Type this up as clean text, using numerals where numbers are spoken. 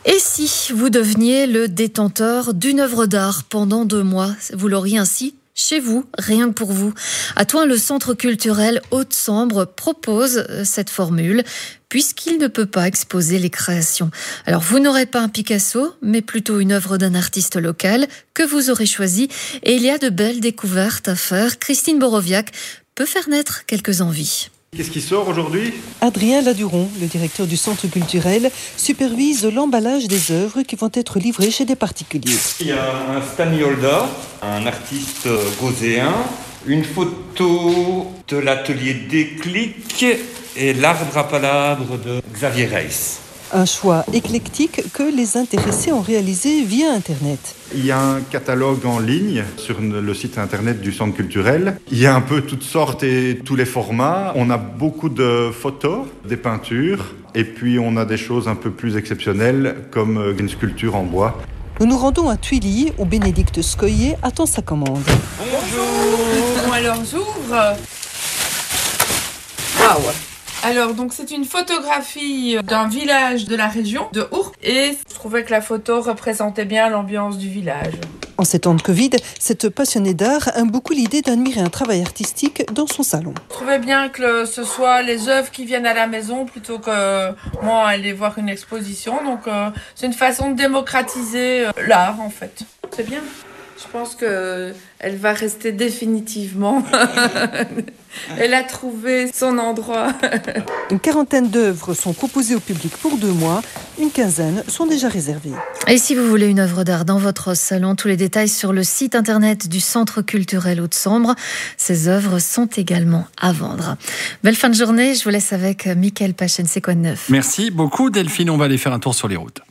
Et si vous deveniez le détenteur d'une œuvre d'art pendant 2 mois, vous l'auriez ainsi chez vous, rien que pour vous. À Thoin, le centre culturel Haute-Sambre propose cette formule, puisqu'il ne peut pas exposer les créations. Alors, vous n'aurez pas un Picasso, mais plutôt une œuvre d'un artiste local que vous aurez choisi. Et il y a de belles découvertes à faire. Christine Boroviac peut faire naître quelques envies. Qu'est-ce qui sort aujourd'hui ? Adrien Laduron, le directeur du centre culturel, supervise l'emballage des œuvres qui vont être livrées chez des particuliers. Il y a un Stanley Holda, un artiste gauséen, une photo de l'atelier Déclic et l'arbre à palabres de Xavier Reiss. Un choix éclectique que les intéressés ont réalisé via Internet. Il y a un catalogue en ligne sur le site internet du centre culturel. Il y a un peu toutes sortes et tous les formats. On a beaucoup de photos, des peintures, et puis on a des choses un peu plus exceptionnelles comme une sculpture en bois. Nous nous rendons à Thuilly où Bénédicte Scoyer attend sa commande. Bonjour. Bon, alors j'ouvre. Waouh. Alors, donc, c'est une photographie d'un village de la région de Our. Et je trouvais que la photo représentait bien l'ambiance du village. En ces temps de Covid, cette passionnée d'art aime beaucoup l'idée d'admirer un travail artistique dans son salon. Je trouvais bien que ce soit les œuvres qui viennent à la maison plutôt que moi aller voir une exposition. Donc, c'est une façon de démocratiser l'art, en fait. C'est bien. Je pense qu'elle va rester définitivement. Elle a trouvé son endroit. Une quarantaine d'œuvres sont proposées au public pour 2 mois. Une quinzaine sont déjà réservées. Et si vous voulez une œuvre d'art dans votre salon, tous les détails sur le site internet du Centre culturel Haute-Sambre. Ces œuvres sont également à vendre. Belle fin de journée, je vous laisse avec Mickaël Pachen, c'est quoi de neuf ? Merci beaucoup Delphine, on va aller faire un tour sur les routes.